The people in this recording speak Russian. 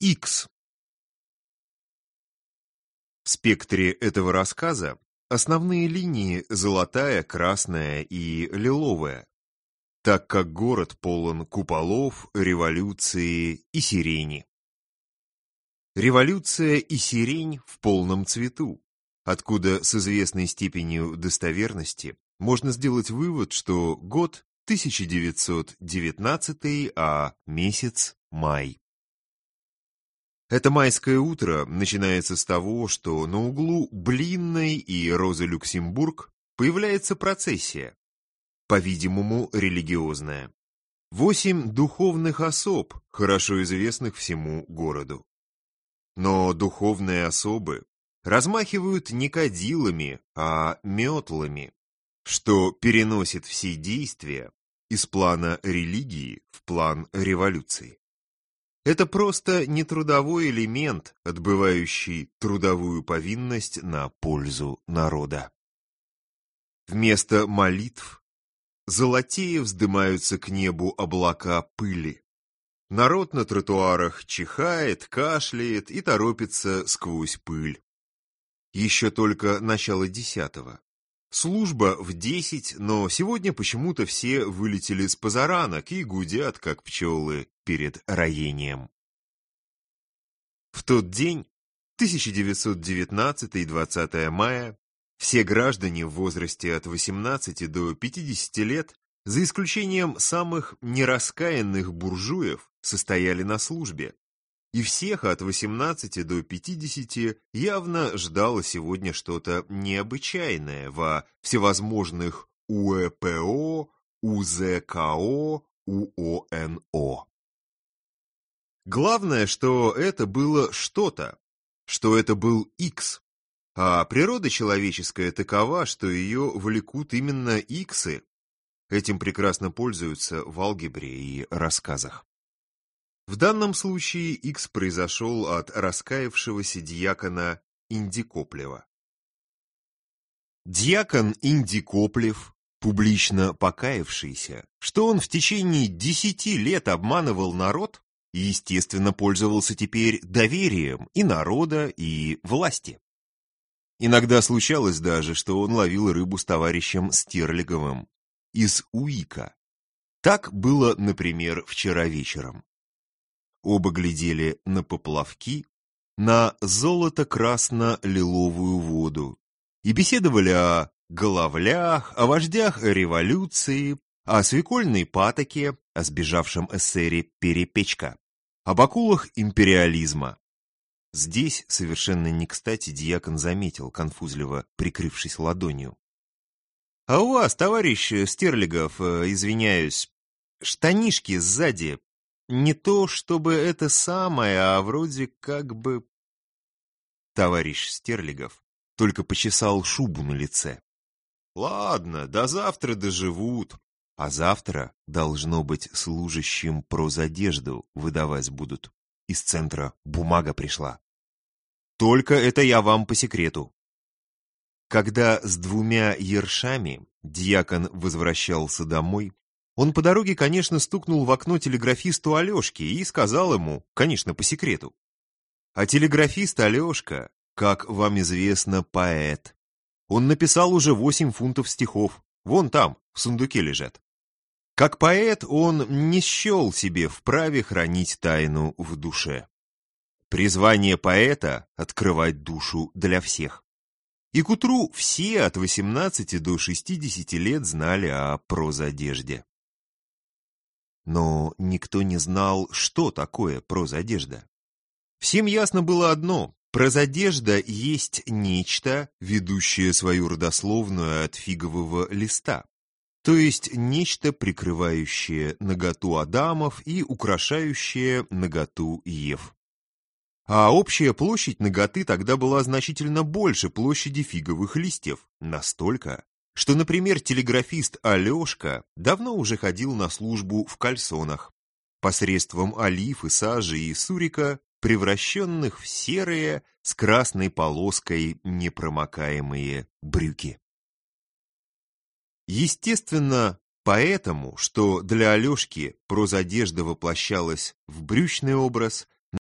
Икс. В спектре этого рассказа основные линии золотая, красная и лиловая, так как город полон куполов, революции и сирени. Революция и сирень в полном цвету, откуда с известной степенью достоверности можно сделать вывод, что год 1919, а месяц май. Это майское утро начинается с того, что на углу Блинной и Розы Люксембург появляется процессия, по-видимому, религиозная. 8 духовных особ, хорошо известных всему городу. Но духовные особы размахивают не кадилами, а метлами, что переносит все действия из плана религии в план революции. Это просто нетрудовой элемент, отбывающий трудовую повинность на пользу народа. Вместо молитв золотее вздымаются к небу облака пыли. Народ на тротуарах чихает, кашляет и торопится сквозь пыль. Еще только начало 10-го. Служба в 10, но сегодня почему-то все вылетели с позаранок и гудят, как пчелы, перед роением. В тот день, 1919-20 мая, все граждане в возрасте от 18 до 50 лет, за исключением самых нераскаянных буржуев, состояли на службе. И всех от 18 до 50 явно ждало сегодня что-то необычайное во всевозможных УЭПО, УЗКО, УОНО. Главное, что это было что-то, что это был Икс, а природа человеческая такова, что ее влекут именно иксы. Этим прекрасно пользуются в алгебре и рассказах. В данном случае Икс произошел от раскаявшегося дьякона Индикоплева. Дьякон Индикоплев, публично покаявшийся, что он в течение 10 лет обманывал народ и, естественно, пользовался теперь доверием и народа, и власти. Иногда случалось даже, что он ловил рыбу с товарищем Стерлиговым из УИКа. Так было, например, вчера вечером. Оба глядели на поплавки, на золото-красно-лиловую воду и беседовали о головлях, о вождях революции, о свекольной патоке, о сбежавшем эсере Перепечка, об акулах империализма. Здесь совершенно не кстати дьякон заметил, конфузливо прикрывшись ладонью: «А у вас, товарищ Стерлигов, извиняюсь, штанишки сзади не то чтобы это самое, а вроде как бы...» Товарищ Стерлигов только почесал шубу на лице. «Ладно, до завтра доживут, а завтра, должно быть, служащим прозодежду выдавать будут. Из центра бумага пришла. Только это я вам по секрету». Когда с 2 ершами дьякон возвращался домой, он по дороге, конечно, стукнул в окно телеграфисту Алешке и сказал ему, конечно, по секрету: «А телеграфист Алешка, как вам известно, поэт. Он написал уже 8 фунтов стихов, вон там, в сундуке лежат. Как поэт он не счел себе вправе хранить тайну в душе. Призвание поэта — открывать душу для всех. И к утру все от 18 до 60 лет знали о прозодежде». Но никто не знал, что такое прозодежда. Всем ясно было одно: прозодежда есть нечто, ведущее свою родословную от фигового листа, то есть нечто, прикрывающее наготу Адамов и украшающее наготу Ев. А общая площадь наготы тогда была значительно больше площади фиговых листьев, настолько, что, например, телеграфист Алешка давно уже ходил на службу в кальсонах, посредством олив и сажи и сурика, превращенных в серые с красной полоской непромокаемые брюки. Естественно, поэтому, что для Алешки прозодежда воплощалась в брючный образ,